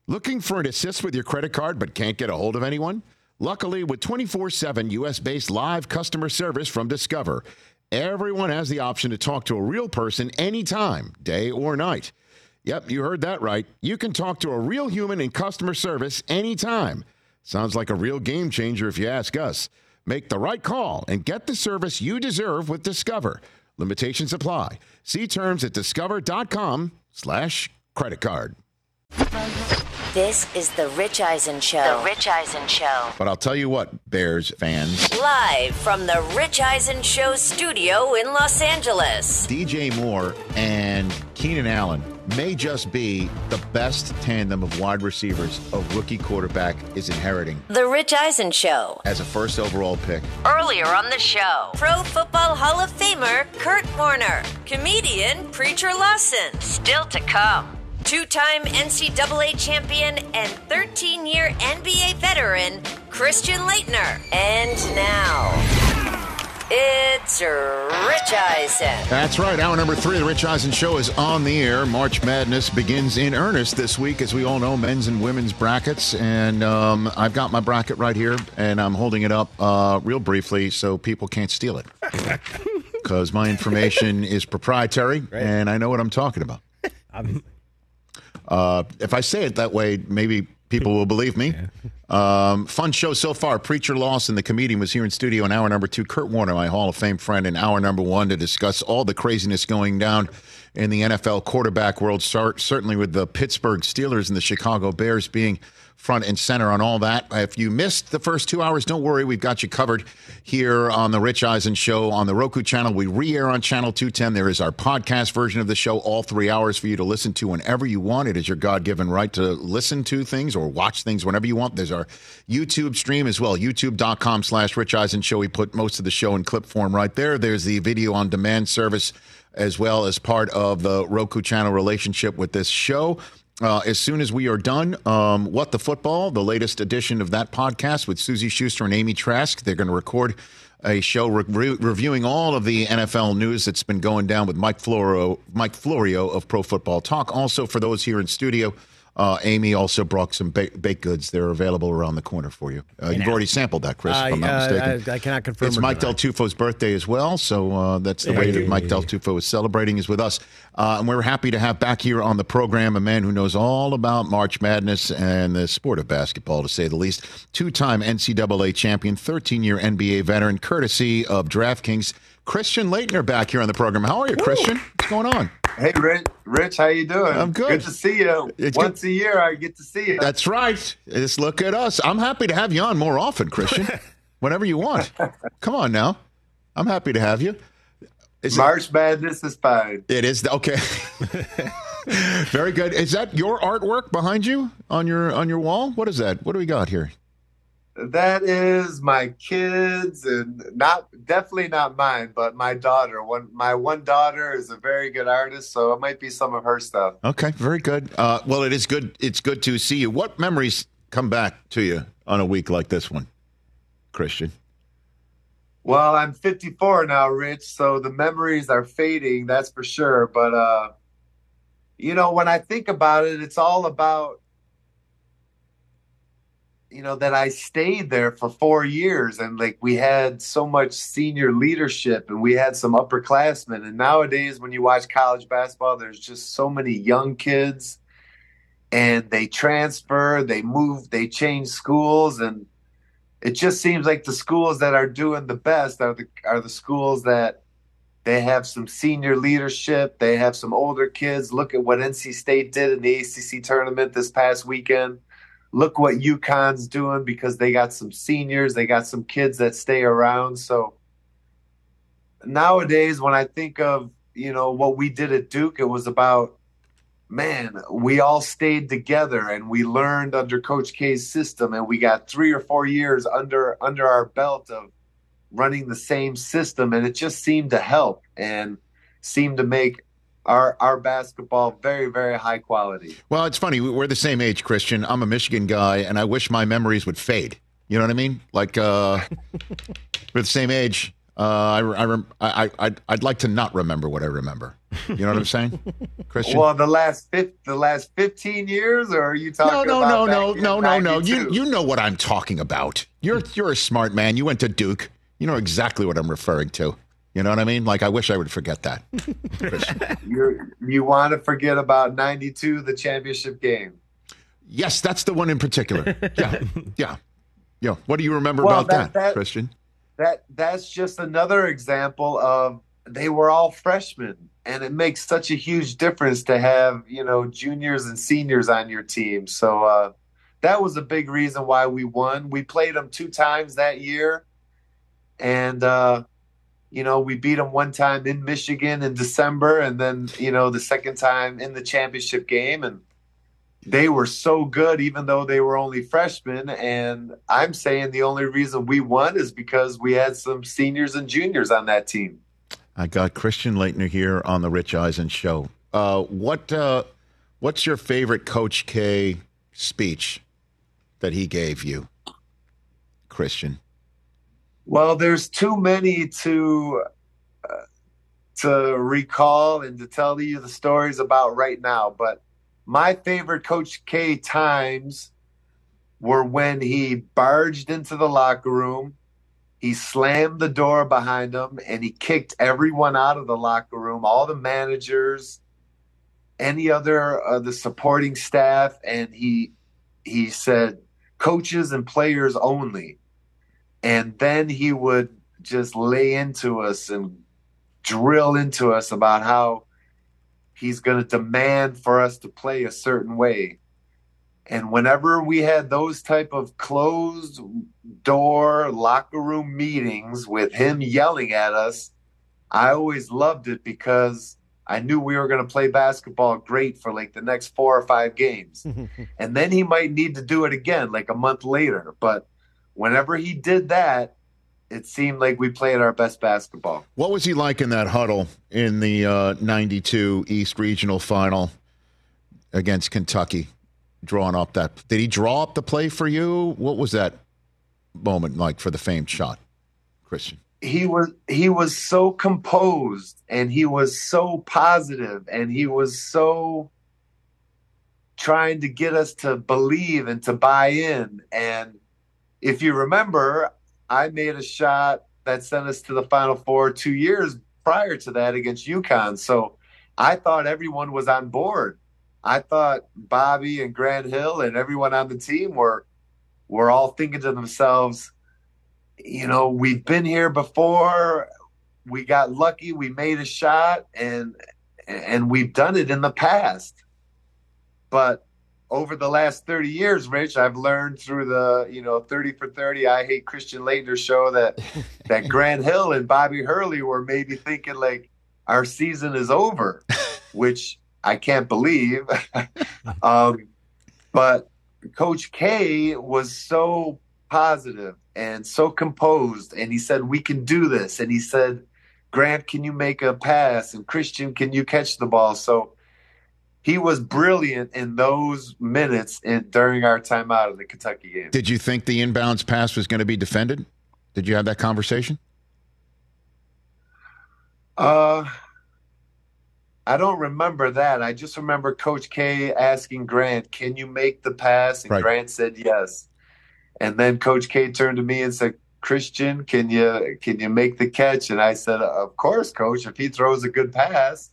Looking for an assist with your credit card but can't get a hold of anyone? Luckily, with 24/7 U.S.-based live customer service from Discover, everyone has the option to talk to a real person anytime, day or night. Yep, you heard that right. You can talk to a real human in customer service anytime. Sounds like a real game changer if you ask us. Make the right call and get the service you deserve with Discover. Limitations apply. See terms at discover.com/credit card. This is The Rich Eisen Show. The Rich Eisen Show. But I'll tell you what, Bears fans. Live from The Rich Eisen Show studio in Los Angeles. DJ Moore and Keenan Allen may just be the best tandem of wide receivers a rookie quarterback is inheriting. The Rich Eisen Show. As a first overall pick. Earlier on the show, Pro Football Hall of Famer Kurt Warner, comedian Preacher Lawson. Still to come, two-time NCAA champion and 13-year NBA veteran Christian Laettner. And now, it's Rich Eisen. That's right. Hour number 3 of the Rich Eisen Show is on the air. March Madness begins in earnest this week, as we all know, men's and women's brackets. And I've got my bracket right here, and I'm holding it up real briefly so people can't steal it. Because my information is proprietary, and I know what I'm talking about. If I say it that way, maybe people will believe me. Fun show so far. Preacher Lawson, the comedian, was here in studio in hour number 2. Kurt Warner, my Hall of Fame friend, in hour number 1 to discuss all the craziness going down in the NFL quarterback world, certainly with the Pittsburgh Steelers and the Chicago Bears being front and center on all that. If you missed the first 2 hours, don't worry. We've got you covered here on the Rich Eisen Show on the Roku channel. We re-air on Channel 210. There is our podcast version of the show, all 3 hours for you to listen to whenever you want. It is your God-given right to listen to things or watch things whenever you want. There's our YouTube stream as well, youtube.com/Rich Eisen Show. We put most of the show in clip form right there. There's the video on demand service as well as part of the Roku channel relationship with this show. As soon as we are done, What the Football, the latest edition of that podcast with Susie Schuster and Amy Trask. They're going to record a show reviewing all of the NFL news that's been going down with Mike Florio of Pro Football Talk. Also, for those here in studio, Amy also brought some baked goods. They're available around the corner for you. You've already sampled that, Chris, if I'm not mistaken. I cannot confirm. It's Mike Del Tufo's birthday as well, so that's the way that Mike Del Tufo is celebrating is with us. And we're happy to have back here on the program a man who knows all about March Madness and the sport of basketball, to say the least. Two-time NCAA champion, 13-year NBA veteran, courtesy of DraftKings. Christian Laettner back here on the program. How are you, Christian? What's going on? Hey, Rich, how you doing? I'm good. Good to see you. Once a year, I get to see you. That's right. Just look at us. I'm happy to have you on more often, Christian. Whenever you want. Come on now. I'm happy to have you. March Madness is fine. It is. Okay. Very good. Is that your artwork behind you on your wall? What is that? What do we got here? That is my kids, and definitely not mine, but my daughter. My one daughter is a very good artist, so it might be some of her stuff. Okay, very good. Well, it is good. It's good to see you. What memories come back to you on a week like this one, Christian? Well, I'm 54 now, Rich, so the memories are fading, that's for sure. But, when I think about it, it's all about, that I stayed there for 4 years, and we had so much senior leadership and we had some upperclassmen. And nowadays when you watch college basketball, there's just so many young kids, and they transfer, they move, they change schools. And it just seems like the schools that are doing the best are the schools that they have some senior leadership. They have some older kids. Look at what NC State did in the ACC tournament this past weekend. Look what UConn's doing, because they got some seniors. They got some kids that stay around. So nowadays, when I think of, what we did at Duke, it was about, man, we all stayed together and we learned under Coach K's system, and we got 3 or 4 years under our belt of running the same system. And it just seemed to help and seemed to make our basketball very, very high quality. Well, it's funny. We're the same age, Christian. I'm a Michigan guy, and I wish my memories would fade. You know what I mean? We're the same age. I'd like to not remember what I remember. You know what I'm saying, Christian? Well, the last 15 years, or are you talking about No. You know what I'm talking about. You're a smart man. You went to Duke. You know exactly what I'm referring to. You know what I mean? Like, I wish I would forget that. You want to forget about 92, the championship game? Yes, that's the one in particular. Yeah. What do you remember about that, Christian? That's just another example of they were all freshmen, and it makes such a huge difference to have, juniors and seniors on your team. So that was a big reason why we won. We played them 2 times that year, and we beat them one time in Michigan in December, and then the second time in the championship game. And they were so good, even though they were only freshmen. And I'm saying the only reason we won is because we had some seniors and juniors on that team. I got Christian Laettner here on the Rich Eisen Show. What's your favorite Coach K speech that he gave you, Christian? Well, there's too many to recall and to tell you the stories about right now. But my favorite Coach K times were when he barged into the locker room, he slammed the door behind him, and he kicked everyone out of the locker room, all the managers, any other the supporting staff, and he said, coaches and players only. And then he would just lay into us and drill into us about how he's going to demand for us to play a certain way. And whenever we had those type of closed door locker room meetings with him yelling at us, I always loved it because I knew we were going to play basketball great for like the next 4 or 5 games. And then he might need to do it again like a month later. But whenever he did that, it seemed like we played our best basketball. What was he like in that huddle in the 92 East Regional Final against Kentucky? Drawing up that, did he draw up the play for you? What was that moment like for the famed shot, Christian? He was so composed, and he was so positive, and he was so trying to get us to believe and to buy in. And if you remember, I made a shot that sent us to the Final Four 2 years prior to that against UConn. So I thought everyone was on board. I thought Bobby and Grant Hill and everyone on the team were all thinking to themselves, we've been here before. We got lucky. We made a shot, and we've done it in the past. But over the last 30 years, Rich, I've learned through the 30 for 30 I Hate Christian Laettner show that Grant Hill and Bobby Hurley were maybe thinking like our season is over, which I can't believe. But Coach K was so positive and so composed, and he said, we can do this. And he said, Grant, can you make a pass? And Christian, can you catch the ball? So he was brilliant in those minutes during our timeout of the Kentucky game. Did you think the inbounds pass was going to be defended? Did you have that conversation? I don't remember that. I just remember Coach K asking Grant, can you make the pass? And right. Grant said yes. And then Coach K turned to me and said, Christian, can you make the catch? And I said, of course, Coach, if he throws a good pass.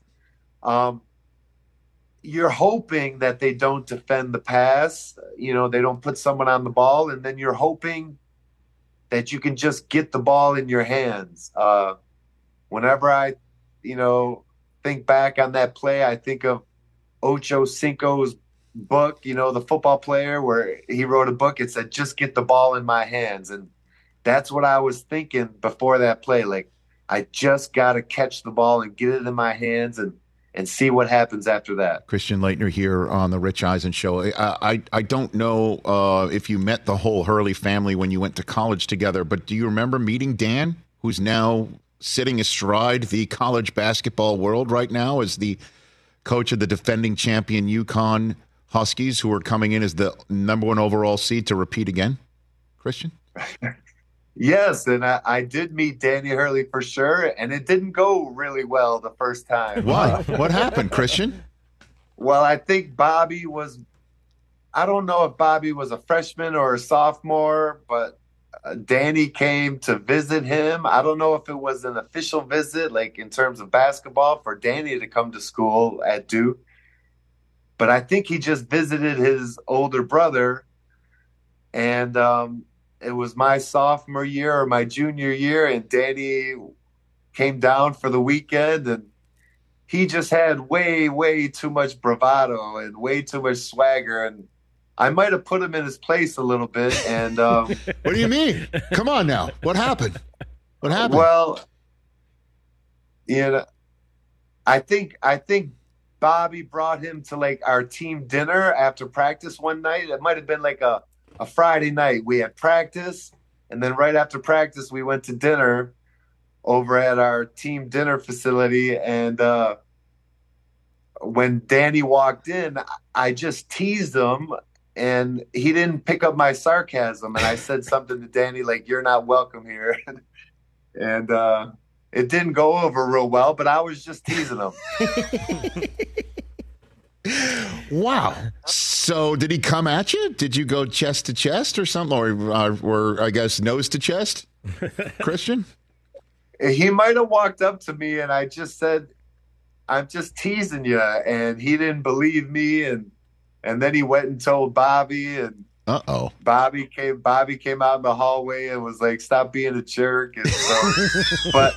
You're hoping that they don't defend the pass. They don't put someone on the ball. And then you're hoping that you can just get the ball in your hands. Whenever I, think back on that play, I think of Ocho Cinco's book, the football player, where he wrote a book. It said, just get the ball in my hands. And that's what I was thinking before that play. Like, I just got to catch the ball and get it in my hands and see what happens after that. Christian Laettner here on the Rich Eisen Show. I don't know if you met the whole Hurley family when you went to college together, but do you remember meeting Dan, who's now sitting astride the college basketball world right now as the coach of the defending champion UConn Huskies, who are coming in as the #1 overall seed to repeat again? Christian? Yes, and I did meet Danny Hurley for sure, and it didn't go really well the first time. Why? What happened, Christian? Well, I think Bobby was, I don't know if Bobby was a freshman or a sophomore, but Danny came to visit him. I don't know if it was an official visit, like in terms of basketball, for Danny to come to school at Duke. But I think he just visited his older brother, and it was my sophomore year or my junior year, and Danny came down for the weekend, and he just had way, way too much bravado and way too much swagger, and I might have put him in his place a little bit. And what do you mean? Come on now. What happened? What happened? Well, you know, I think Bobby brought him to like our team dinner after practice one night. It might have been like a Friday night. We had practice, and then right after practice, we went to dinner over at our team dinner facility. And when Danny walked in, I just teased him, and he didn't pick up my sarcasm. And I said something to Danny like, "You're not welcome here." And it didn't go over real well, but I was just teasing him. Wow. So did he come at you? Did you go chest to chest or something? Or I guess nose to chest, Christian? He might have walked up to me, and I just said, "I'm just teasing you." And he didn't believe me. And then he went and told Bobby, and Bobby came out in the hallway and was like, "Stop being a jerk." And so, but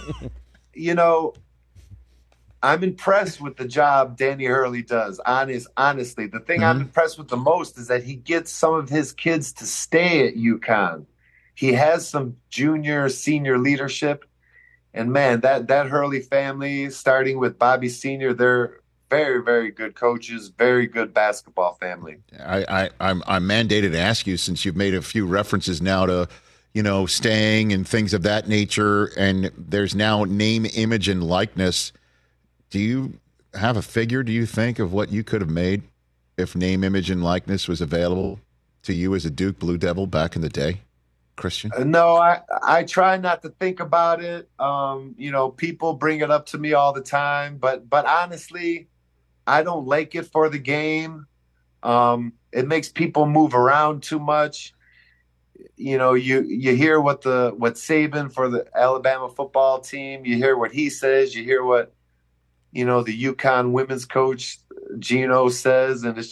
I'm impressed with the job Danny Hurley does. Honestly, the thing I'm impressed with the most is that he gets some of his kids to stay at UConn. He has some junior, senior leadership. And man, that Hurley family, starting with Bobby Sr., they're very, very good coaches, very good basketball family. I'm mandated to ask you, since you've made a few references now to, staying and things of that nature, and there's now name, image, and likeness. Do you have a figure, do you think, of what you could have made if name, image, and likeness was available to you as a Duke Blue Devil back in the day, Christian? No, I try not to think about it. People bring it up to me all the time, but honestly, I don't like it for the game. It makes people move around too much. You hear what Saban for the Alabama football team, you hear what he says, you hear what the UConn women's coach Gino says, and it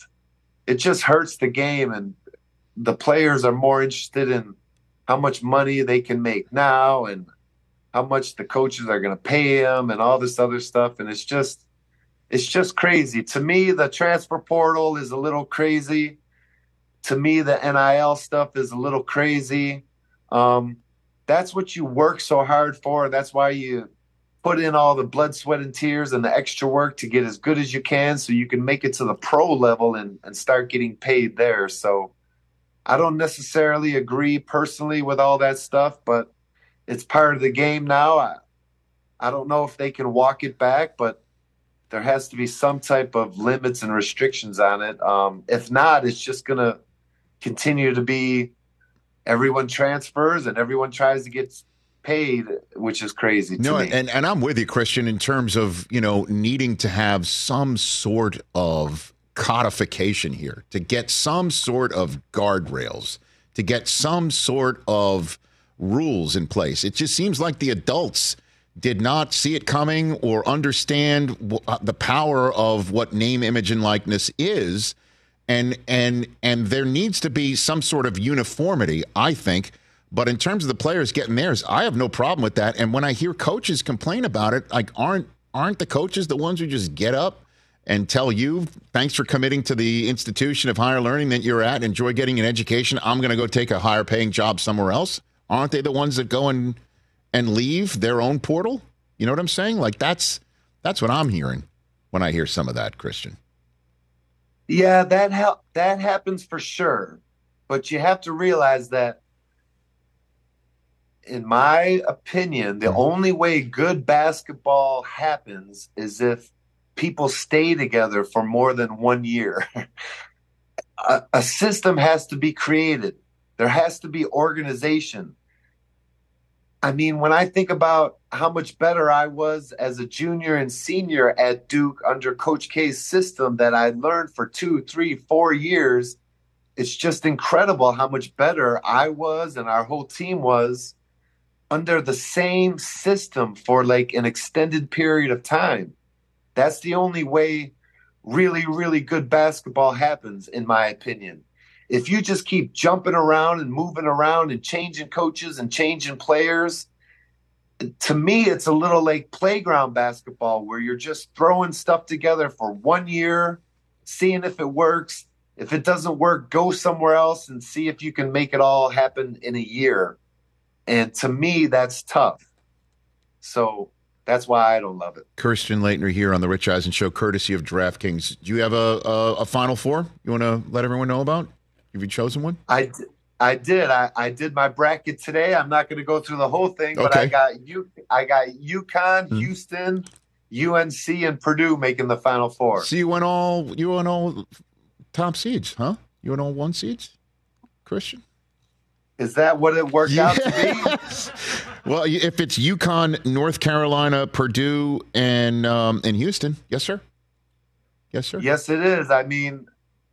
just hurts the game. And the players are more interested in how much money they can make now and how much the coaches are going to pay them and all this other stuff. And it's just crazy. To me, the transfer portal is a little crazy. To me, the NIL stuff is a little crazy. That's what you work so hard for. That's why you put in all the blood, sweat, and tears and the extra work to get as good as you can so you can make it to the pro level and start getting paid there. So I don't necessarily agree personally with all that stuff, but it's part of the game now. I don't know if they can walk it back, but there has to be some type of limits and restrictions on it. If not, it's just going to continue to be everyone transfers and everyone tries to get paid, which is crazy to me. And I'm with you, Christian, in terms of, needing to have some sort of codification here, to get some sort of guardrails, to get some sort of rules in place. It just seems like the adults did not see it coming or understand the power of what name, image, and likeness is. And there needs to be some sort of uniformity, I think. But in terms of the players getting theirs, I have no problem with that. And when I hear coaches complain about it, like, aren't the coaches the ones who just get up and tell you, thanks for committing to the institution of higher learning that you're at, enjoy getting an education, I'm going to go take a higher paying job somewhere else? Aren't they the ones that go and leave their own portal? You know what I'm saying? Like, that's what I'm hearing when I hear some of that, Christian. Yeah, that happens for sure. But you have to realize that, in my opinion, the only way good basketball happens is if people stay together for more than 1 year. A system has to be created. There has to be organization. I mean, when I think about how much better I was as a junior and senior at Duke under Coach K's system that I learned for 2, 3, 4 years, it's just incredible how much better I was and our whole team was under the same system for like an extended period of time. That's the only way really, really good basketball happens, in my opinion. If you just keep jumping around and moving around and changing coaches and changing players, to me, it's a little like playground basketball where you're just throwing stuff together for 1 year, seeing if it works. If it doesn't work, go somewhere else and see if you can make it all happen in a year. And to me, that's tough. So that's why I don't love it. Christian Laettner here on the Rich Eisen Show, courtesy of DraftKings. Do you have a Final Four you want to let everyone know about? Have you chosen one? I did. I did my bracket today. I'm not going to go through the whole thing, but Okay. I got UConn, Houston, UNC, and Purdue making the Final Four. So you went all top seeds, huh? You went all 1 seeds, Christian? Is that what it worked out to be? Well, if it's UConn, North Carolina, Purdue, and Houston, yes, sir. Yes, sir. Yes, it is. I mean,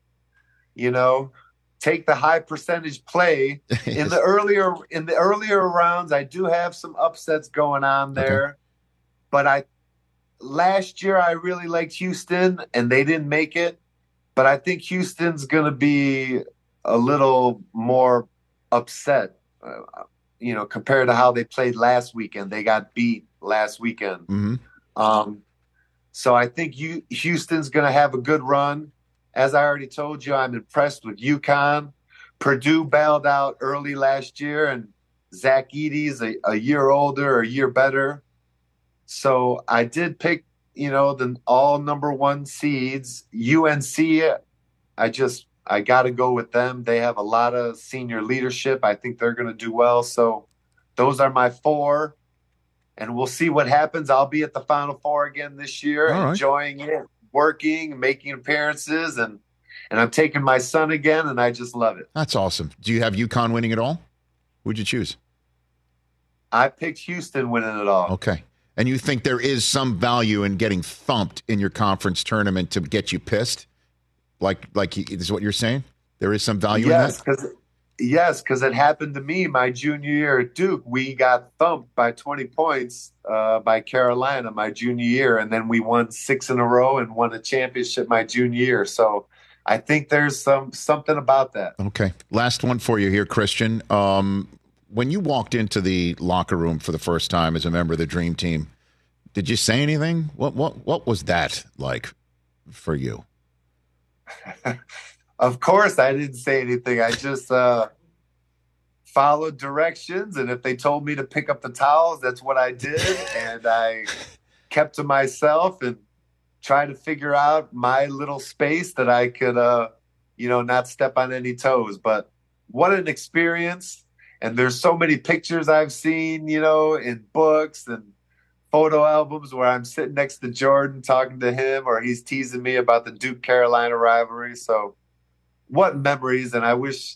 take the high percentage play in the earlier rounds. I do have some upsets going on there, Okay. but last year I really liked Houston and they didn't make it. But I think Houston's going to be a little more upset, compared to how they played last weekend. They got beat last weekend. Mm-hmm. So I think Houston's going to have a good run. As I already told you, I'm impressed with UConn. Purdue bailed out early last year, and Zach Edey's a year older, a year better. So I did pick, the all number 1 seeds. UNC, I got to go with them. They have a lot of senior leadership. I think they're going to do well. So those are my 4. And we'll see what happens. I'll be at the Final Four again this year, All right. enjoying it, working, making appearances, and I'm taking my son again, and I just love it. That's awesome. Do you have UConn winning it all? Who'd you choose? I picked Houston winning it all. Okay. And you think there is some value in getting thumped in your conference tournament to get you pissed? Like is what you're saying? There is some value in that? Yes, because it happened to me my junior year at Duke. We got thumped by 20 points by Carolina my junior year, and then we won 6 in a row and won a championship my junior year. So I think there's something about that. Okay. Last one for you here, Christian. When you walked into the locker room for the first time as a member of the Dream Team, did you say anything? What was that like for you? Of course, I didn't say anything. I just followed directions, and if they told me to pick up the towels, that's what I did. And I kept to myself and tried to figure out my little space that I could, not step on any toes. But what an experience. And there's so many pictures I've seen, in books and photo albums where I'm sitting next to Jordan talking to him, or he's teasing me about the Duke-Carolina rivalry. So what memories, and I wish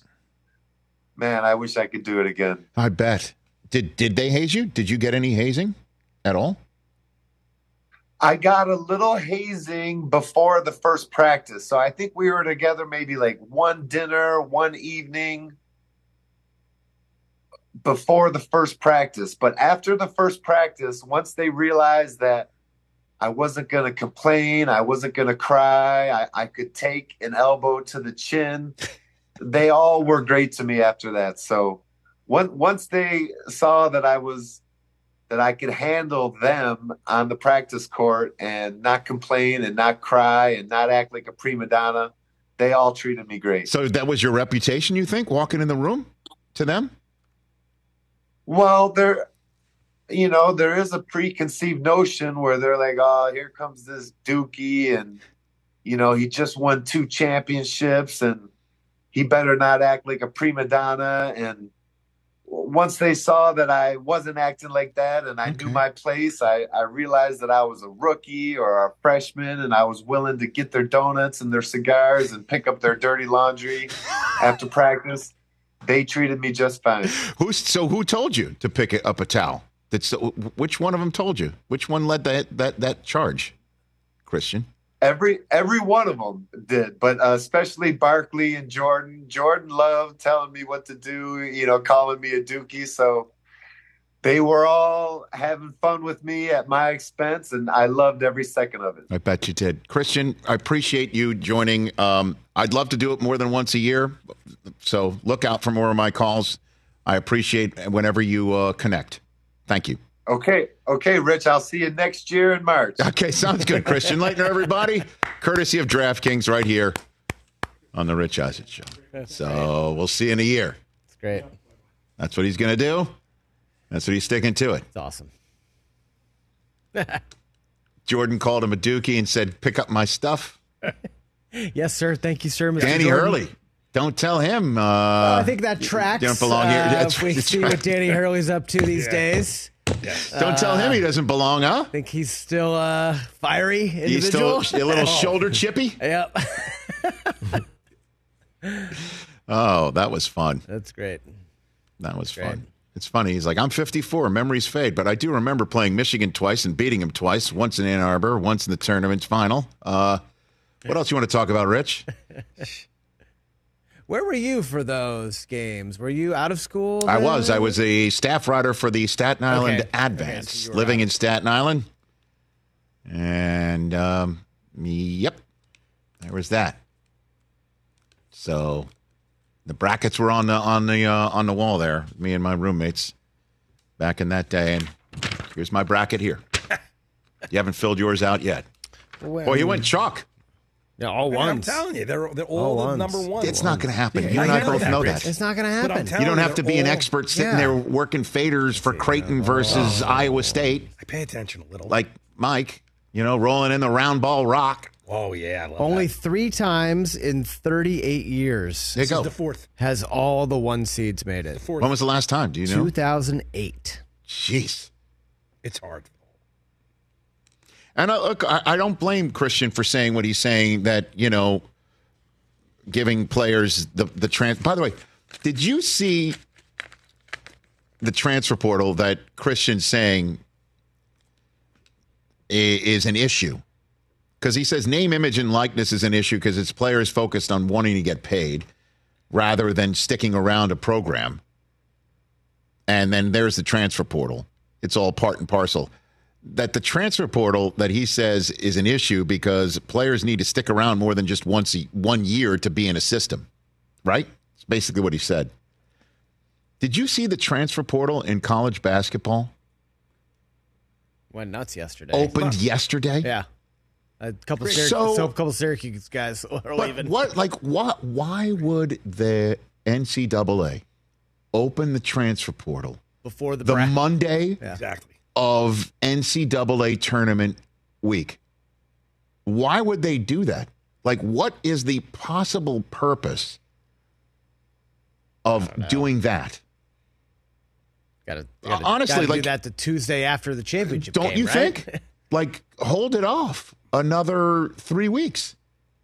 I could do it again. I bet. Did they haze you? Did you get any hazing at all? I got a little hazing before the first practice. So I think we were together maybe like one dinner, one evening before the first practice. But after the first practice, once they realized that I wasn't going to complain, I wasn't going to cry, I could take an elbow to the chin, they all were great to me after that. So once they saw that I could handle them on the practice court and not complain and not cry and not act like a prima donna, they all treated me great. So that was your reputation, you think, walking in the room to them? Well, there is a preconceived notion where they're like, oh, here comes this Dookie, and, he just won 2 championships, and he better not act like a prima donna. And once they saw that I wasn't acting like that and I knew my place, I realized that I was a rookie or a freshman, and I was willing to get their donuts and their cigars and pick up their dirty laundry after practice. They treated me just fine. Who told you to pick up a towel? Which one of them told you? Which one led that charge, Christian? Every one of them did, but especially Barkley and Jordan. Jordan loved telling me what to do, calling me a dookie. So they were all having fun with me at my expense, and I loved every second of it. I bet you did. Christian, I appreciate you joining. I'd love to do it more than once a year, so look out for more of my calls. I appreciate whenever you connect. Thank you. Okay, Rich. I'll see you next year in March. Okay, sounds good, Christian Leitner, everybody. Courtesy of DraftKings right here on the Rich Eisen Show. So we'll see you in a year. That's great. That's what he's going to do. That's what he's sticking to it. It's awesome. Jordan called him a dookie and said, pick up my stuff. Yes, sir. Thank you, sir, Mr. Danny Jordan. Hurley. Don't tell him. I think that tracks. Don't belong here. If we see what Danny Hurley's up to these days. Yes. Don't tell him he doesn't belong, huh? I think he's still a fiery individual. He's still a little shoulder chippy? Yep. Oh, that was fun. That's great. That was fun. It's funny. He's like, I'm 54. Memories fade. But I do remember playing Michigan twice and beating him twice. Once in Ann Arbor, once in the tournament final. What else you want to talk about, Rich? Where were you for those games? Were you out of school then? I was. I was a staff writer for the Staten Island Advance, so you were living out. in Staten Island. And, yep, there was that. So the brackets were on the wall there, me and my roommates back in that day. And here's my bracket here. You haven't filled yours out yet. Boy, you went chalk. Yeah, all Man, ones. I'm telling you, they're all the ones. number one. It's not going to happen. Yeah, You and I I know both that, know Rich. that. It's not going to But I'm happen. telling You don't have to be an all- expert sitting Yeah. there working faders for Creighton versus Iowa State, I pay attention a little. like Mike, rolling in the round ball rock. Oh, yeah. I love Only that. 3 times in 38 years There you This is go. the fourth. has all the 1 seeds made it. Fourth. When was the last time? Do you know? 2008. Jeez. It's hard. And look, I don't blame Christian for saying what he's saying, that, giving players the transfer. By the way, did you see the transfer portal that Christian's saying is an issue? Because he says name, image, and likeness is an issue because it's players focused on wanting to get paid rather than sticking around a program. And then there's the transfer portal. It's all part and parcel. That the transfer portal that he says is an issue because players need to stick around more than just 1 year to be in a system, right? It's basically what he said. Did you see the transfer portal in college basketball Went nuts yesterday. opened yesterday? Yeah. A couple So- Syracuse guys are But leaving. why would the NCAA open the transfer portal Before the the bracket. Monday Yeah. Exactly. of NCAA tournament week? Why would they do that? Like, what is the possible purpose of doing that? Gotta honestly, gotta do like- that the Tuesday after the championship Don't game, you right? think? Like, hold it off another 3 weeks.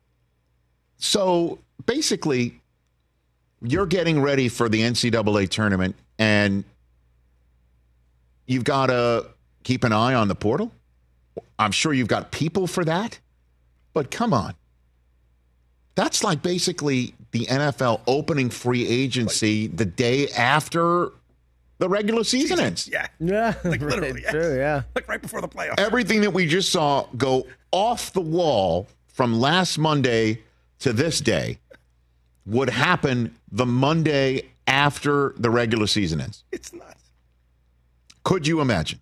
So basically, you're getting ready for the NCAA tournament, and you've got to keep an eye on the portal. I'm sure you've got people for that, but come on. That's like basically the NFL opening free agency the day after the regular season ends. Yeah. Yeah. Like right, literally, yes. true, yeah. Like right before the playoffs. Everything that we just saw go off the wall from last Monday to this day would happen the Monday after the regular season ends. It's nuts. Could you imagine?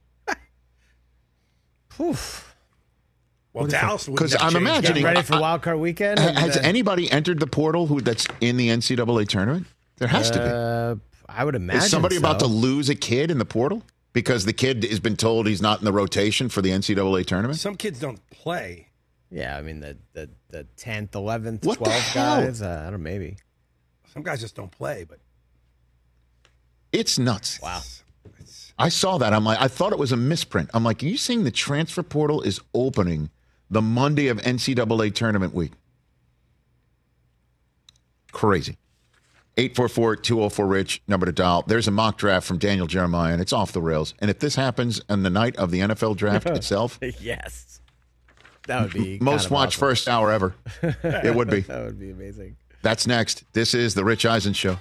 Oof. Well, Dallas would 'Cause never I'm change that. imagining- Ready for wild card weekend? Has anybody entered the portal that's in the NCAA tournament? There has to I would imagine. be. Is somebody so. about to lose a kid in the portal because the kid has been told he's not in the rotation for the NCAA tournament? Some kids don't play. Yeah, I mean the 10th, 11th, What the 12th hell? guys. I don't know, maybe. Some guys just don't play, but It's nuts. Wow. I saw that. I'm like, I thought it was a misprint. I'm like, are you saying the transfer portal is opening the Monday of NCAA tournament week? Crazy. 844-204-RICH, number to dial. There's a mock draft from Daniel Jeremiah, and it's off the rails. And if this happens on the night of the NFL draft itself, Yes. That would be most kind of watched awesome. first hour ever. It would be. That would be amazing. That's next. This is The Rich Eisen Show.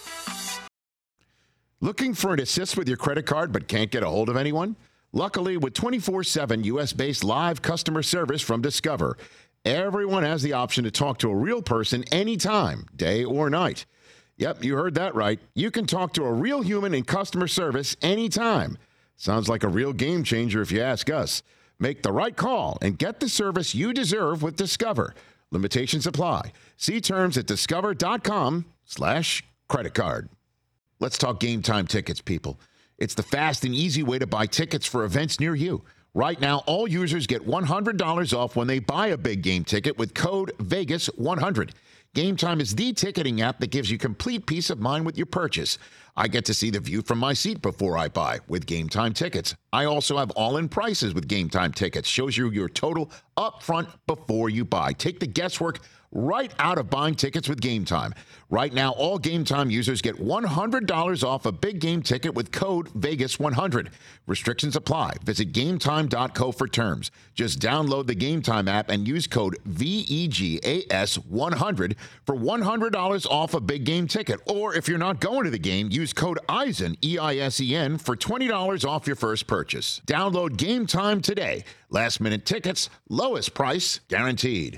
Looking for an assist with your credit card but can't get a hold of anyone? Luckily, with 24/7 U.S.-based live customer service from Discover, everyone has the option to talk to a real person anytime, day or night. Yep, you heard that right. You can talk to a real human in customer service anytime. Sounds like a real game changer if you ask us. Make the right call and get the service you deserve with Discover. Limitations apply. See terms at discover.com/credit card. Let's talk Game Time tickets, people. It's the fast and easy way to buy tickets for events near you. Right now, all users get $100 off when they buy a big game ticket with code VEGAS100. Game Time is the ticketing app that gives you complete peace of mind with your purchase. I get to see the view from my seat before I buy with Game Time tickets. I also have all-in prices with Game Time tickets. Shows you your total up front before you buy. Take the guesswork right out of buying tickets with Game Time. Right now, all Game Time users get $100 off a big game ticket with code VEGAS100. Restrictions apply. Visit GameTime.co for terms. Just download the Game Time app and use code VEGAS100 for $100 off a big game ticket. Or if you're not going to the game, use code EISEN, E-I-S-E-N, for $20 off your first purchase. Download Game Time today. Last-minute tickets, lowest price guaranteed.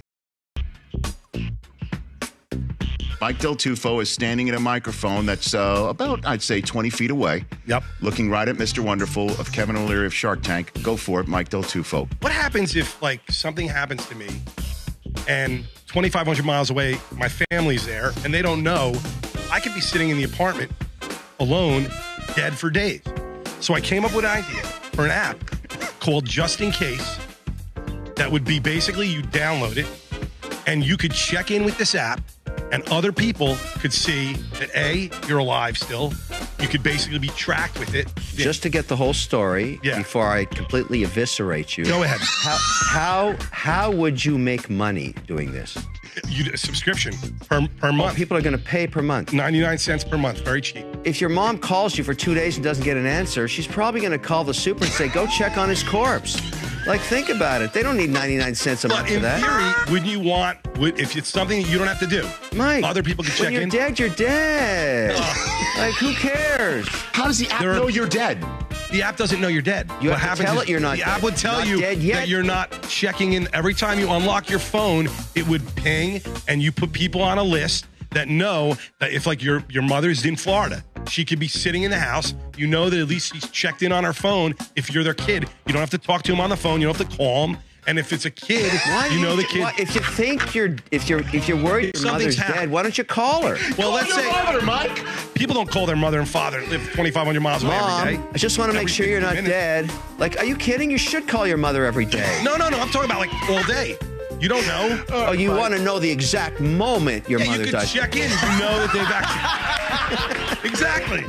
Mike Del Tufo is standing at a microphone that's about, I'd say, 20 feet away. Yep. Looking right at Mr. Wonderful of Kevin O'Leary of Shark Tank. Go for it, Mike Del Tufo. What happens if, like, something happens to me and 2,500 miles away, my family's there, and they don't know? I could be sitting in the apartment alone, dead for days. So I came up with an idea for an app called Just In Case that would be basically you download it, and you could check in with this app, and other people could see that, A, you're alive still. You could basically be tracked with it. Just to get the whole story before I completely eviscerate you. Go ahead. How would you make money doing this? A subscription per month. People are going to pay per month. 99 cents per month. Very cheap. If your mom calls you for 2 days and doesn't get an answer, she's probably going to call the super and say, go check on his corpse. Like, think about it. They don't need 99 cents a month for that. But in theory, wouldn't you want, if it's something that you don't have to do, Mike, other people can check when you're in? dead, you're dead. Like, who cares? How does the app know you're dead? The app doesn't know you're dead. You what have to happens tell is it you're not the dead. app would tell Not you dead yet. that you're not checking in. Every time you unlock your phone, it would ping, and you put people on a list that know that if, like, your mother's in Florida, she could be sitting in the house. You know that at least she's checked in on her phone. If you're their kid, you don't have to talk to him on the phone. You don't have to call him. And if it's a kid, you know the kid. If you think if you're worried your mother's dead, why don't you call her? Well, let's say mother, Mike. People don't call their mother and father that live 2,500 miles away every day. Mom, I just want to make sure you're not dead. Like, are you kidding? You should call your mother every day. No. I'm talking about, like, all day. You don't know. Oh, you want to know the exact moment your mother you could died. check in. You know that they've actually. Exactly.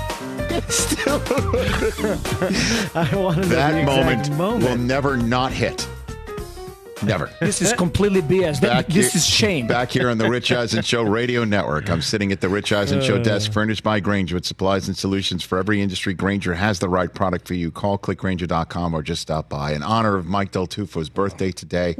I want to know That the exact moment will never not hit. Never. This is completely BS. This is shame. Back here on the Rich Eisen Show Radio Network. I'm sitting at the Rich Eisen Show desk, furnished by Grainger with supplies and solutions for every industry. Grainger has the right product for you. Call clickgrainger.com or just stop by. In honor of Mike Del Tufo's birthday today,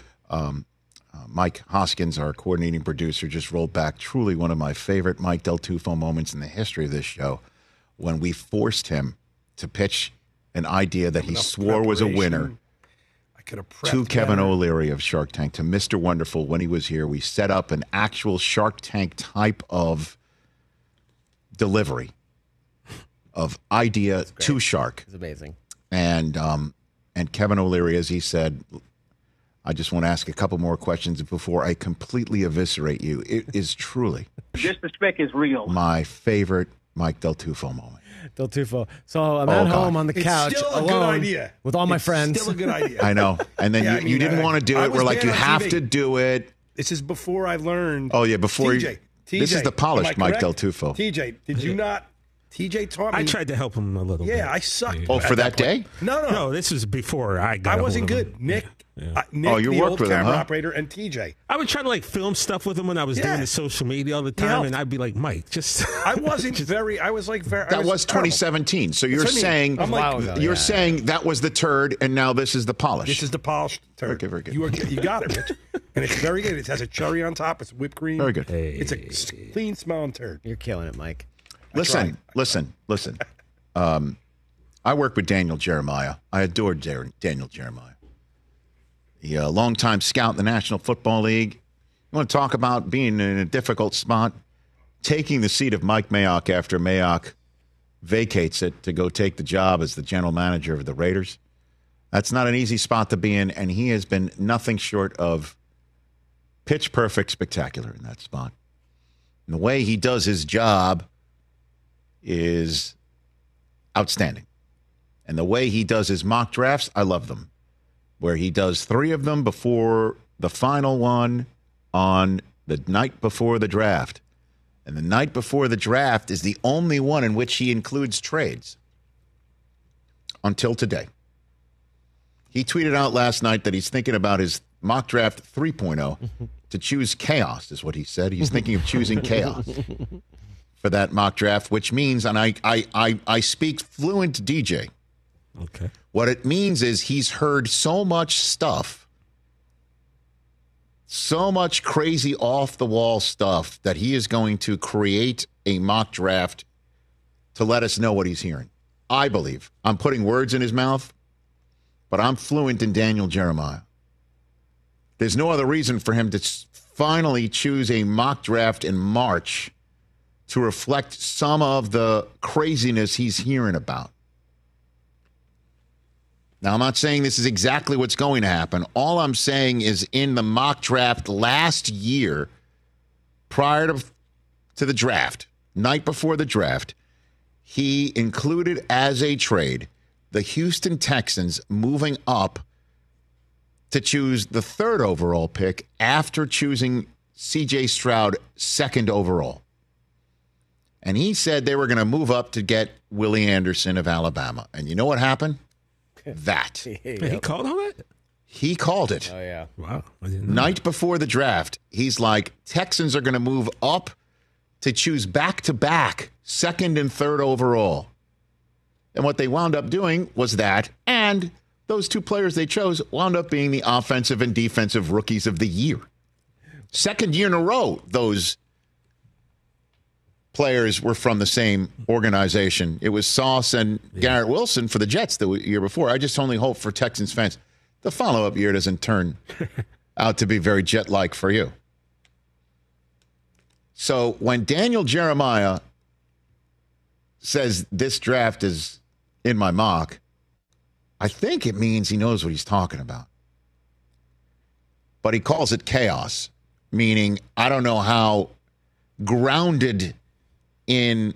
Mike Hoskins, our coordinating producer, just rolled back truly one of my favorite Mike Del Tufo moments in the history of this show when we forced him to pitch an idea that he swore was a winner to Kevin O'Leary of Shark Tank, to Mr. Wonderful when he was here. We set up an actual Shark Tank type of delivery of idea to Shark. It's amazing. And Kevin O'Leary, as he said, I just want to ask a couple more questions before I completely eviscerate you. It is truly disrespect is real. My favorite Mike Del Tufo moment. Del Tufo. So I'm at home on the couch still a alone good idea. with all my friends. Still a good idea. I know. And then you didn't want to do it. We're like, you have to do it. This is before I learned. Oh, yeah, before TJ, this is the polished Mike Del Tufo. TJ, did you not TJ taught me. I tried to help him a little bit. Yeah, I sucked. Oh, for that day? No. This was before I got. I wasn't good. Nick, Nick, you the worked old with him, camera huh? operator, and TJ. I would try to film stuff with him when I was doing the social media all the time, helped. and I'd be like, Mike, just. I wasn't very. I was like very. That was 2017. So you're saying you're saying that was the turd, and now this is the polish. This is the polished turd. Okay, very good. You got it, Rich. And it's very good. It has a cherry on top. It's whipped cream. Very good. It's a clean smelling turd. You're killing it, Mike. Listen. I worked with Daniel Jeremiah. I adored Daniel Jeremiah. The longtime scout in the National Football League. You want to talk about being in a difficult spot? Taking the seat of Mike Mayock after Mayock vacates it to go take the job as the general manager of the Raiders. That's not an easy spot to be in, and he has been nothing short of pitch perfect spectacular in that spot. And the way he does his job is outstanding. And the way he does his mock drafts, I love them. Where he does 3 of them before the final one on the night before the draft. And the night before the draft is the only one in which he includes trades. Until today. He tweeted out last night that he's thinking about his mock draft 3.0 to choose chaos, is what he said. He's thinking of choosing chaos for that mock draft, which means, and I speak fluent DJ. Okay. What it means is he's heard so much stuff, so much crazy off-the-wall stuff that he is going to create a mock draft to let us know what he's hearing. I believe. I'm putting words in his mouth, but I'm fluent in Daniel Jeremiah. There's no other reason for him to finally choose a mock draft in March to reflect some of the craziness he's hearing about. Now, I'm not saying this is exactly what's going to happen. All I'm saying is in the mock draft last year, prior to the draft, night before the draft, he included as a trade the Houston Texans moving up to choose the 3rd overall pick after choosing C.J. Stroud 2nd overall. And he said they were going to move up to get Willie Anderson of Alabama. And you know what happened? That. He called on it? He called it. Oh, yeah. Wow. I didn't know. Night before the draft, he's like, Texans are going to move up to choose back-to-back 2nd and 3rd overall. And what they wound up doing was that, and those 2 players they chose wound up being the offensive and defensive rookies of the year. 2nd year in a row, those players were from the same organization. It was Sauce and Garrett Wilson for the Jets the year before. I just only hope for Texans fans the follow-up year doesn't turn out to be very Jet-like for you. So when Daniel Jeremiah says this draft is in my mock, I think it means he knows what he's talking about. But he calls it chaos, meaning I don't know how grounded in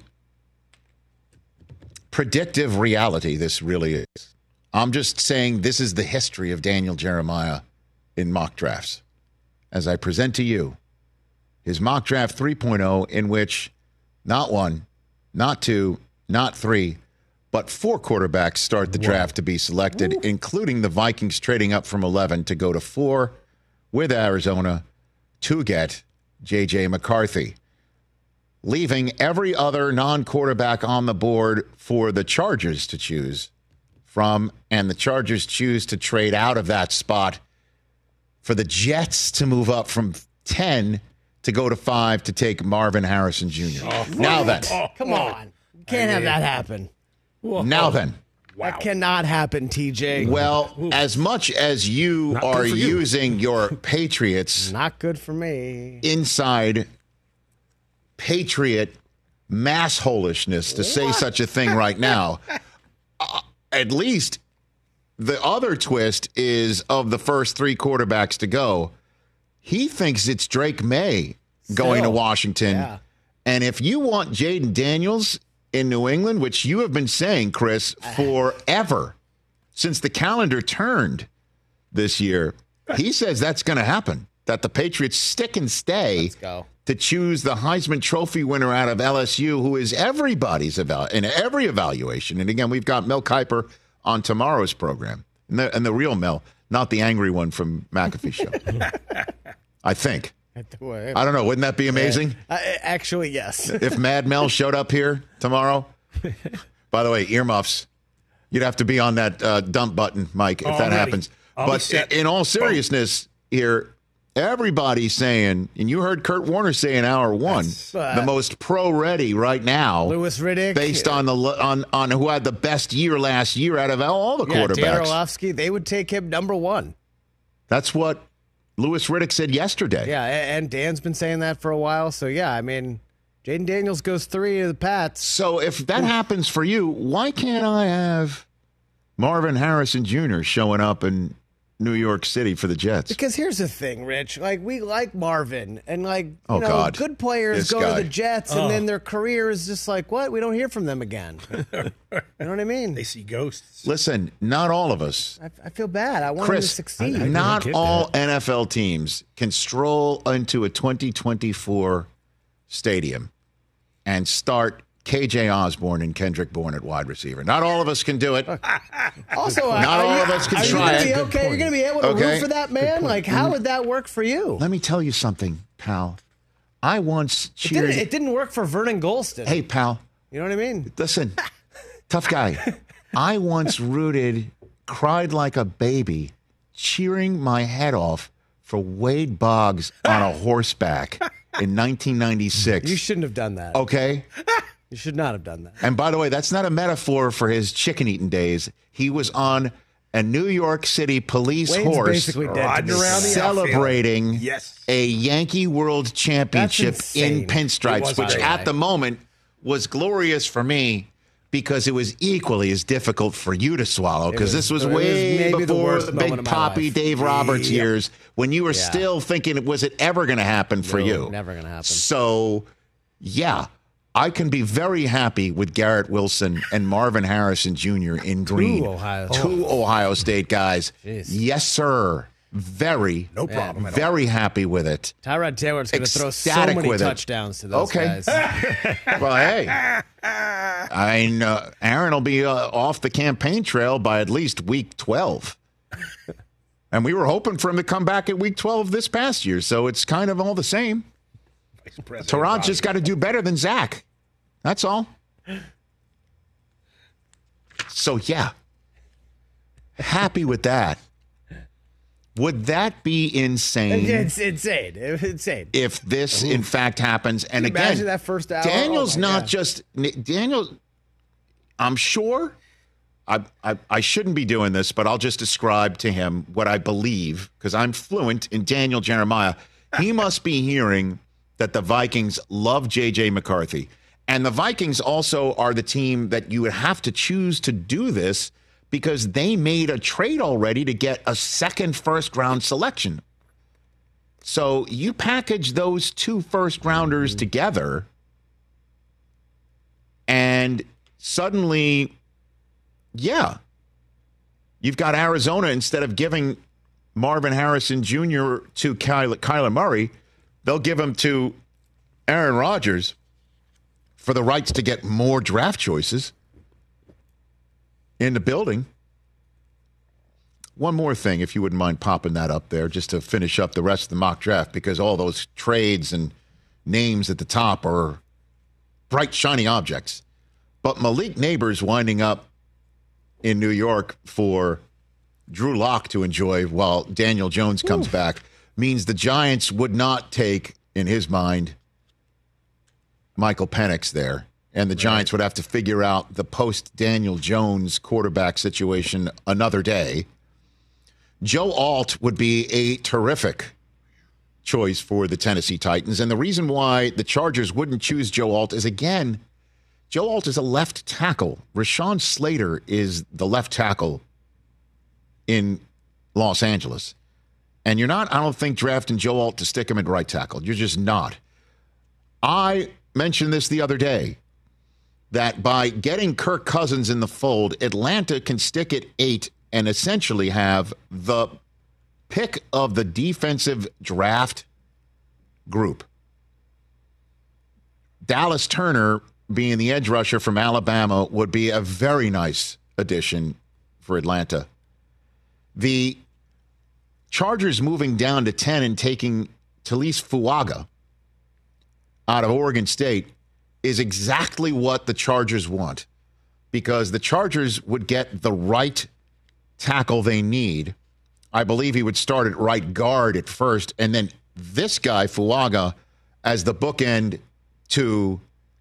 predictive reality this really is. I'm just saying this is the history of Daniel Jeremiah in mock drafts. As I present to you his mock draft 3.0, in which not 1, not 2, not 3, but 4 quarterbacks start the draft to be selected, including the Vikings trading up from 11 to go to 4 with Arizona to get J.J. McCarthy, leaving every other non-quarterback on the board for the Chargers to choose from, and the Chargers choose to trade out of that spot for the Jets to move up from 10 to go to 5 to take Marvin Harrison Jr. Now then. Come on. Can't have that happen. Now then. That cannot happen, TJ. Well, as much as you are using your Patriots Not good for me. inside Patriot massholishness to say such a thing right now, at least the other twist is of the first 3 quarterbacks to go, he thinks it's Drake May going to Washington. Yeah. And if you want Jaden Daniels in New England, which you have been saying, Chris, forever, since the calendar turned this year, he says that's going to happen. that the Patriots stick and stay to choose the Heisman Trophy winner out of LSU, who is everybody's in every evaluation. And again, we've got Mel Kiper on tomorrow's program, and the real Mel, not the angry one from McAfee Show. I think. I don't know. Wouldn't that be amazing? Actually, yes. If Mad Mel showed up here tomorrow. By the way, earmuffs. You'd have to be on that dump button, Mike, if that happens. But in all seriousness here, everybody's saying, and you heard Kurt Warner say in hour one, the most pro-ready right now. Louis Riddick. Based on on who had the best year last year out of all the quarterbacks. Dan Orlovsky, they would take him number one. That's what Louis Riddick said yesterday. Yeah, and Dan's been saying that for a while. So, yeah, I mean, Jaden Daniels goes 3 to the Pats. So if that happens for you, why can't I have Marvin Harrison Jr. showing up in New York City for the Jets? Because here's the thing, Rich. Like, we like Marvin, and God. good players go to the Jets, and then their career is just like, what? We don't hear from them again. You know what I mean? They see ghosts. Listen, not all of us. I feel bad. I want Chris, him to succeed. Not all NFL teams can stroll into a 2024 stadium and start KJ Osborne and Kendrick Bourne at wide receiver. Not all of us can do it. Also, not all of us can try it. You're going to be able to root for that man? Like, how would that work for you? Let me tell you something, pal. I once cheered. It didn't work for Vernon Golston. Hey, pal. You know what I mean? Listen, tough guy. I once cried like a baby, cheering my head off for Wade Boggs on a horseback in 1996. You shouldn't have done that. Okay? You should not have done that. And by the way, that's not a metaphor for his chicken-eating days. He was on a New York City police horse basically dead celebrating a Yankee World Championship in pinstripes, which at the moment was glorious for me because it was equally as difficult for you to swallow because this was way before the Big Poppy Dave Roberts years when you were still thinking, was it ever going to happen for you? Never going to happen. So, yeah. I can be very happy with Garrett Wilson and Marvin Harrison Jr. in green. Two Ohio State guys. Jeez. Yes, sir. No problem at all. Very happy with it. Tyrod Taylor's going to throw so many touchdowns to those guys. Well, hey. I know Aaron will be off the campaign trail by at least week 12. And we were hoping for him to come back at week 12 this past year, so it's kind of all the same. Tyrod just got to do better than Zach. That's all. So, yeah. Happy with that. Would that be insane? It's insane. It's insane. If this, in fact, happens. And again, imagine that first hour? Daniel's not just... Daniel, I'm sure... I shouldn't be doing this, but I'll just describe to him what I believe, because I'm fluent in Daniel Jeremiah. He must be hearing that the Vikings love J.J. McCarthy. And the Vikings also are the team that you would have to choose to do this because they made a trade already to get a second first-round selection. So you package those 2 first-rounders together, and suddenly, yeah, you've got Arizona, instead of giving Marvin Harrison Jr. to Kyler Murray, they'll give him to Aaron Rodgers for the rights to get more draft choices in the building. One more thing, if you wouldn't mind popping that up there, just to finish up the rest of the mock draft, because all those trades and names at the top are bright, shiny objects. But Malik Neighbors winding up in New York for Drew Lock to enjoy while Daniel Jones comes back means the Giants would not take, in his mind, Michael Penix there. And the Giants would have to figure out the post-Daniel Jones quarterback situation another day. Joe Alt would be a terrific choice for the Tennessee Titans. And the reason why the Chargers wouldn't choose Joe Alt is, again, Joe Alt is a left tackle. Rashawn Slater is the left tackle in Los Angeles. And you're not, I don't think, drafting Joe Alt to stick him at right tackle. You're just not. I mentioned this the other day, that by getting Kirk Cousins in the fold, Atlanta can stick at 8 and essentially have the pick of the defensive draft group, Dallas Turner, being the edge rusher from Alabama, would be a very nice addition for Atlanta. The Chargers moving down to 10 and taking Talise Fuaga out of Oregon State is exactly what the Chargers want, because the Chargers would get the right tackle they need. I believe he would start at right guard at first, and then this guy, Fuaga, as the bookend to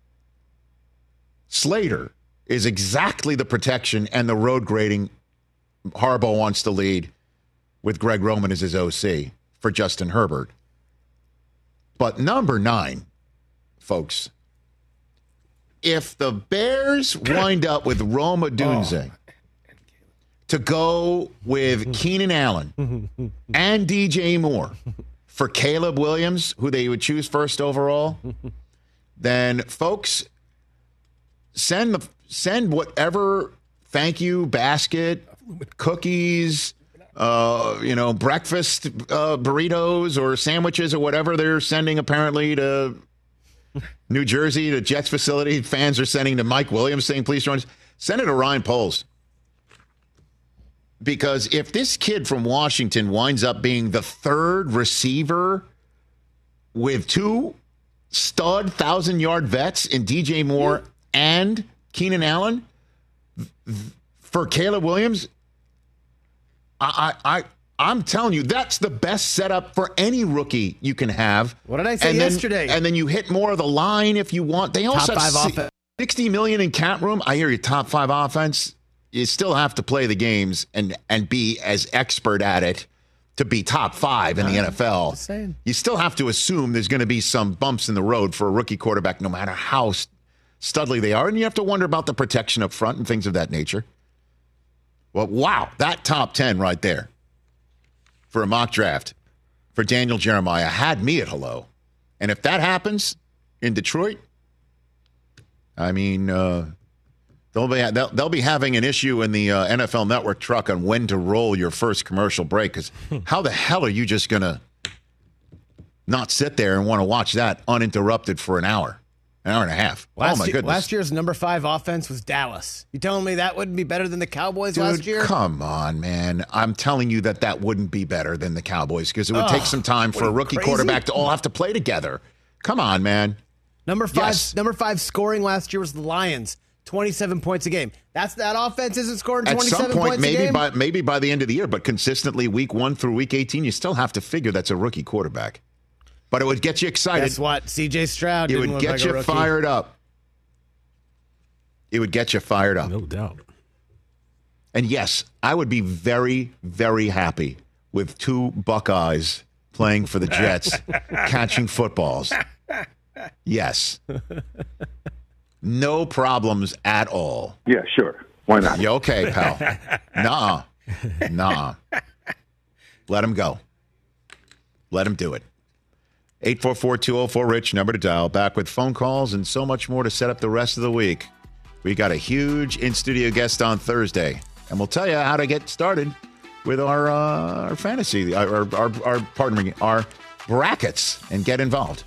Slater, is exactly the protection and the road grading Harbaugh wants to lead with Greg Roman as his OC for Justin Herbert. But number 9, folks, if the Bears wind up with Rome Odunze to go with Keenan Allen and DJ Moore for Caleb Williams, who they would choose first overall, then, folks, send whatever thank you basket, cookies, breakfast burritos or sandwiches or whatever they're sending apparently to New Jersey, the Jets facility. Fans are sending to Mike Williams saying, please join us. Send it to Ryan Poles. Because if this kid from Washington winds up being the third receiver with 2 stud 1,000-yard vets in DJ Moore and Keenan Allen for Caleb Williams, I'm telling you, that's the best setup for any rookie you can have. What did I say yesterday? And then you hit more of the line if you want. They also have $60 million in cap room. I hear you, top 5 offense. You still have to play the games and be as expert at it to be top 5 in the NFL. You still have to assume there's going to be some bumps in the road for a rookie quarterback, no matter how studly they are. And you have to wonder about the protection up front and things of that nature. Well, wow, that top 10 right there for a mock draft for Daniel Jeremiah had me at hello. And if that happens in Detroit, I mean, they'll be having an issue in the NFL Network truck on when to roll your first commercial break, because how the hell are you just going to not sit there and want to watch that uninterrupted for an hour and a half? Oh, my goodness. Last year's number 5 offense was Dallas. You telling me that wouldn't be better than the Cowboys last year? Come on, man. I'm telling you that wouldn't be better than the Cowboys, because it would take some time for a rookie quarterback to all have to play together. Come on, man. Number 5 scoring last year was the Lions. 27 points a game. That offense isn't scoring 27 points a game? Maybe by the end of the year, but consistently week 1 through week 18, you still have to figure that's a rookie quarterback. But it would get you excited. Guess what? C.J. Stroud didn't look like a rookie. It would get you fired up. It would get you fired up. No doubt. And yes, I would be very, very happy with 2 Buckeyes playing for the Jets, catching footballs. Yes. No problems at all. Yeah, sure. Why not? Yeah, okay, pal. Nuh-uh. Let him go. Let him do it. 844-204-RICH, number to dial. Back with phone calls and so much more to set up the rest of the week. We got a huge in-studio guest on Thursday, and we'll tell you how to get started with our fantasy, our brackets, and get involved.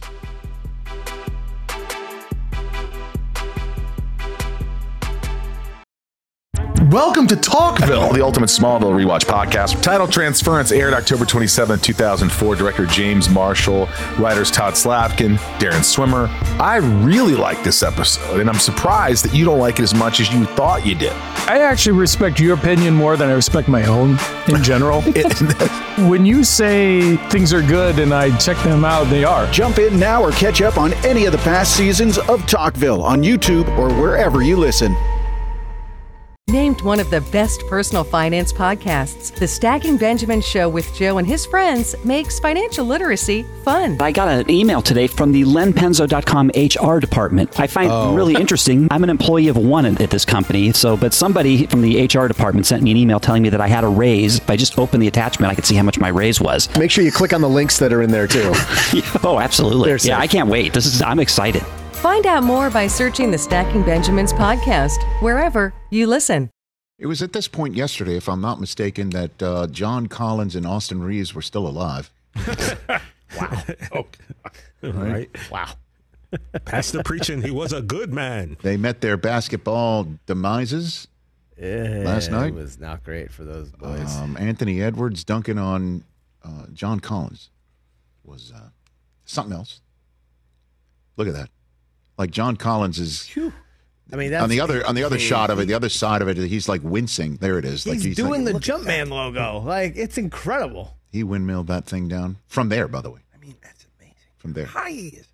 Welcome to Talkville, the ultimate Smallville rewatch podcast. Title Transference aired October 27, 2004. Director James Marshall, writers Todd Slavkin, Darren Swimmer. I really like this episode, and I'm surprised that you don't like it as much as you thought you did. I actually respect your opinion more than I respect my own in general. When you say things are good and I check them out, they are. Jump in now or catch up on any of the past seasons of Talkville on YouTube or wherever you listen. Named one of the best personal finance podcasts, The Stacking Benjamin Show with Joe and his friends makes financial literacy fun. I got an email today from the lenpenzo.com HR department. I find it really interesting. I'm an employee of one at this company, but somebody from the HR department sent me an email telling me that I had a raise. If I just opened the attachment, I could see how much my raise was. Make sure you click on the links that are in there, too. Oh, absolutely. Yeah, I can't wait. I'm excited. Find out more by searching the Stacking Benjamins podcast, wherever you listen. It was at this point yesterday, if I'm not mistaken, that John Collins and Austin Reeves were still alive. Wow. Right. Wow. Pastor preaching, he was a good man. They met their basketball demises last night. It was not great for those boys. Anthony Edwards dunking on John Collins was something else. Look at that. Like John Collins is. I mean, that's on the other shot of it, the other side of it, he's like wincing. There it is. He's doing the Jumpman logo. Like, it's incredible. He windmilled that thing down from there, by the way. I mean, that's amazing. From there. How he is.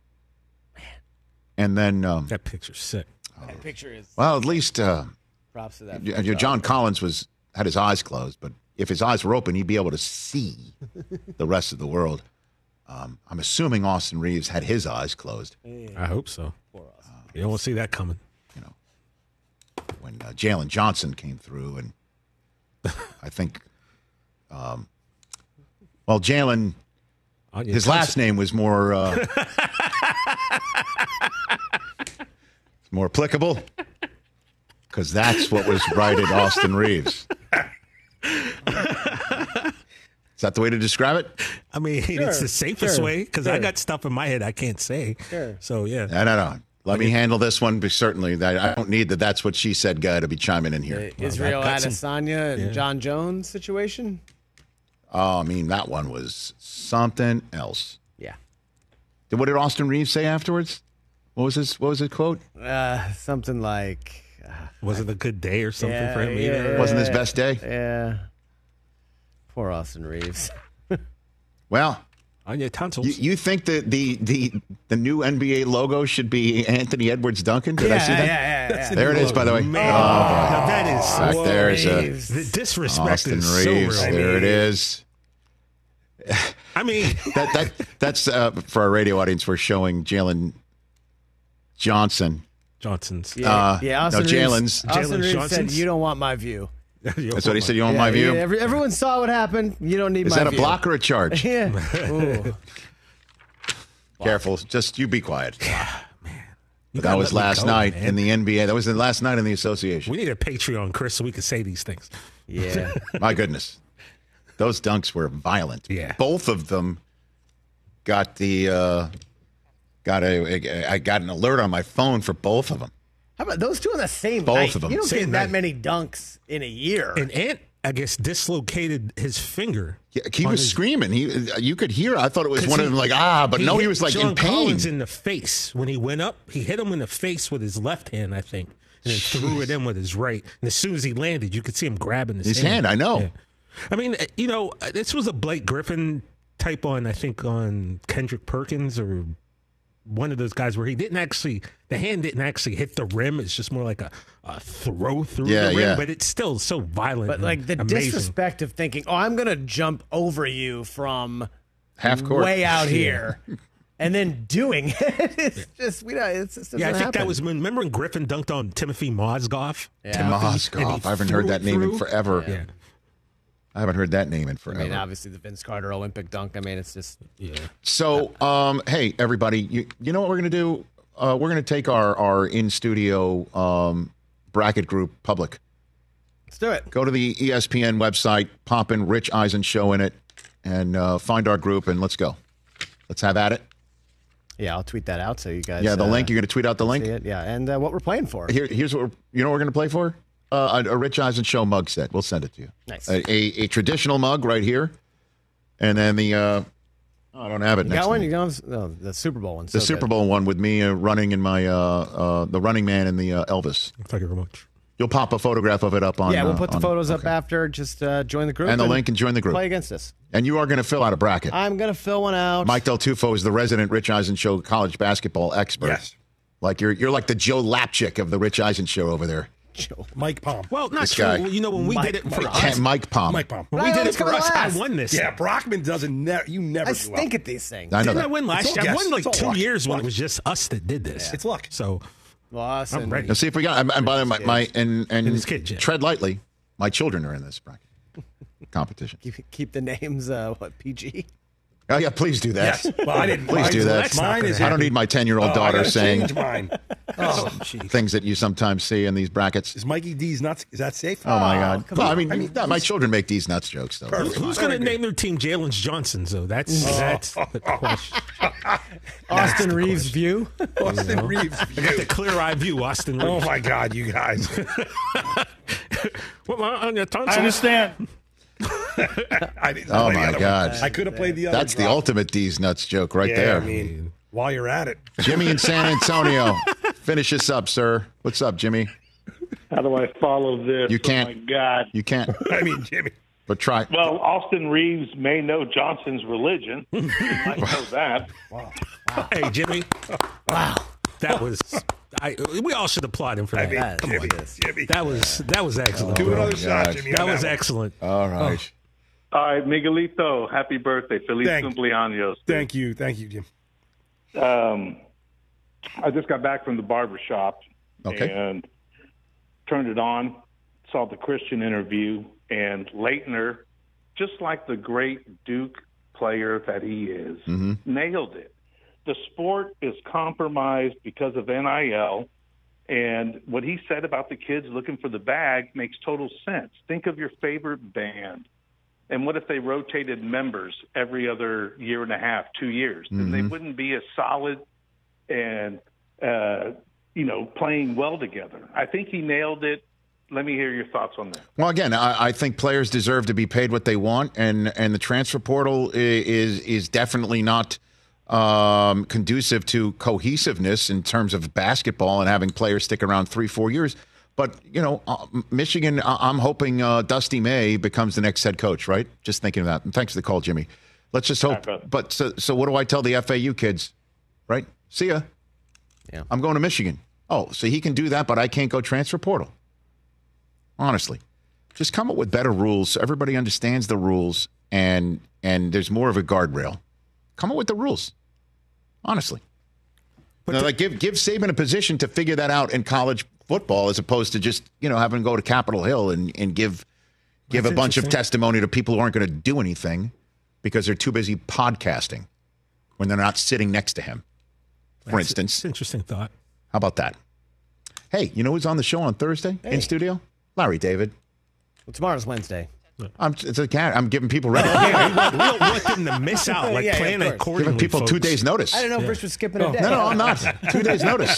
And then that picture's sick. That picture is. Well, at least props to that. John Collins had his eyes closed, but if his eyes were open, he'd be able to see the rest of the world. I'm assuming Austin Reeves had his eyes closed. I hope so. You don't want to see that coming. You know, when Jalen Johnson came through, and I think, Jalen, his last name was more more applicable, because that's what was right at Austin Reeves. Is that the way to describe it? I mean, it's the safest way, because I got stuff in my head I can't say. So, yeah. No. Let me handle this one, but certainly I don't need that's what she said guy to be chiming in here. Israel Adesanya and John Jones situation? Oh, I mean, that one was something else. Yeah. What did Austin Reeves say afterwards? What was his quote? Something like... was it a good day or something for him? Yeah. Wasn't his best day? Yeah. Poor Austin Reeves. Well... On your tonsils. You think that the new NBA logo should be Anthony Edwards Duncan? Did I see that? Yeah. There it is, by the way. Man. Now that is back there's the disrespect Austin is Reeves. so real. There it is. I mean, that's for our radio audience. We're showing Jalen Johnson's. Austin Jalen's. Austin Reeves said, "You don't want my view." That's what he said. You want my view? Yeah, everyone saw what happened. You don't need my view. Is that a block or a charge? Yeah. Careful. Just you be quiet. Man. That was last night in the NBA. That was the last night in the association. We need a Patreon, Chris, so we can say these things. Yeah. My goodness. Those dunks were violent. Yeah. Both of them got I got an alert on my phone for both of them. How about those two on the same Both night? of them. You don't Same get night. that many dunks in a year. And Ant, I guess, dislocated his finger. Yeah, he was screaming. You could hear. I thought it was one of them like, but no, he was like John in pain. Collins in the face when he went up. He hit him in the face with his left hand, I think, and then threw it in with his right. And as soon as he landed, you could see him grabbing his hand. I know. Yeah. I mean, this was a Blake Griffin type on Kendrick Perkins or one of those guys where the hand didn't actually hit the rim. It's just more like a throw through the rim, but it's still so violent. But like the amazing. disrespect of thinking, I'm going to jump over you from half court way out here. And then doing it, it's just I think that was remember when Griffin dunked on Timothy Mozgov? Mozgov. I haven't heard that name in forever. Yeah. I haven't heard that name in forever. I mean, obviously the Vince Carter Olympic dunk. I mean, it's just So, hey, everybody, you know what we're going to do? We're going to take our in-studio bracket group public. Let's do it. Go to the ESPN website, pop in Rich Eisen Show in it, and find our group, and let's go. Let's have at it. Yeah, I'll tweet that out so you guys. Yeah, the link. You're going to tweet out the link? See it. Yeah, and what we're playing for. Here's what we're going to play for? A Rich Eisen Show mug set. We'll send it to you. Nice. A traditional mug right here. And then the, I don't have it You next got one? to me. You got the Super Bowl one. The Super Bowl one with me running in my, the Running Man and the Elvis. Thank you very much. You'll pop a photograph of it up on. Yeah, we'll put the photos up after. Just join the group. And the link and join the group. Play against us. And you are going to fill out a bracket. I'm going to fill one out. Mike Del Tufo is the resident Rich Eisen Show college basketball expert. Yes. Like you're like the Joe Lapchick of the Rich Eisen Show over there. Mike Palm. Well, not This true. guy. Well, when we did it for us. Mike Palm. Mike Palm. When we did it for us, I won this. Yeah, Brockman doesn't. You never. I do stink well. at these things. I know Didn't that. I win last It's all year? I guess. won like It's all 2 luck. years when Luck. it was just us that did this. It's luck. So Loss I'm ready. Now see if we got. And by the way, my and his kids, yeah. tread lightly. My children are in this bracket competition. Keep the names PG. Oh yeah, please do that. Yes. Well, I didn't. Please do that. Mine is. I don't need my 10-year-old daughter saying. Change mine. things that you sometimes see in these brackets. Is Mikey D's nuts? Is that safe? Oh my God! Well, I mean, my children make D's nuts jokes though. Who's going to name their team Jalen's Johnsons though? That's the question. Austin Reeves view. Austin Reeves view. I got the clear eye view. Austin Reeves. Oh my God, you guys! I understand. Oh my God! I could have played the other. That's the ultimate D's nuts joke right there. I mean, while you're at it, Jimmy in San Antonio, finish us up, sir. What's up, Jimmy? How do I follow this? You can't. Oh my God! You can't. I mean, Jimmy. But try. Well, Austin Reeves may know Johnson's religion. He might know that. Wow. Hey, Jimmy. Wow. That was. We all should applaud him for that. Jimmy. That was excellent. Do another shot, Jimmy. That was excellent. All right. All right, Miguelito, happy birthday. Feliz cumpleaños. Thank you, Jim. I just got back from the barber shop and turned it on, saw the Christian interview, and Leitner, just like the great Duke player that he is, nailed it. The sport is compromised because of NIL, and what he said about the kids looking for the bag makes total sense. Think of your favorite band, and what if they rotated members every other year and a half, 2 years? Then they wouldn't be as solid and, playing well together. I think he nailed it. Let me hear your thoughts on that. Well, again, I think players deserve to be paid what they want, and the transfer portal is definitely not conducive to cohesiveness in terms of basketball and having players stick around 3-4 years. But, Michigan, I'm hoping Dusty May becomes the next head coach, right? Just thinking of that. And thanks for the call, Jimmy. Let's just hope. But so what do I tell the FAU kids, right? See ya. Yeah. I'm going to Michigan. Oh, so he can do that, but I can't go transfer portal. Honestly, just come up with better rules so everybody understands the rules and there's more of a guardrail. Come up with the rules. Honestly. But give Saban a position to figure that out in college football as opposed to just, having to go to Capitol Hill and give a bunch of testimony to people who aren't going to do anything because they're too busy podcasting when they're not sitting next to him, for instance. It's an interesting thought. How about that? Hey, you know who's on the show on Thursday in studio? Larry David. Well, tomorrow's Wednesday. I'm giving people ready. We don't want them to miss out. Plan accordingly. Giving people 2 days notice. I don't know if Rich was skipping a day. No, I'm not. 2 days notice.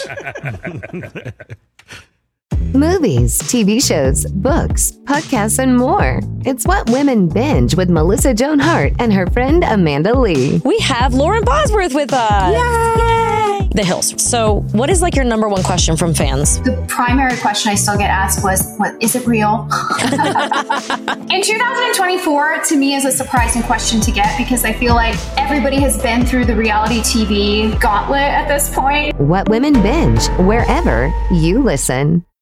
Movies, TV shows, books, podcasts, and more. It's What Women Binge with Melissa Joan Hart and her friend Amanda Lee. We have Lauren Bosworth with us. Yay! The Hills. So what is your number one question from fans? The primary question I still get asked was, "What is it real?" In 2024, to me, is a surprising question to get because I feel like everybody has been through the reality TV gauntlet at this point. What Women Binge, wherever you listen.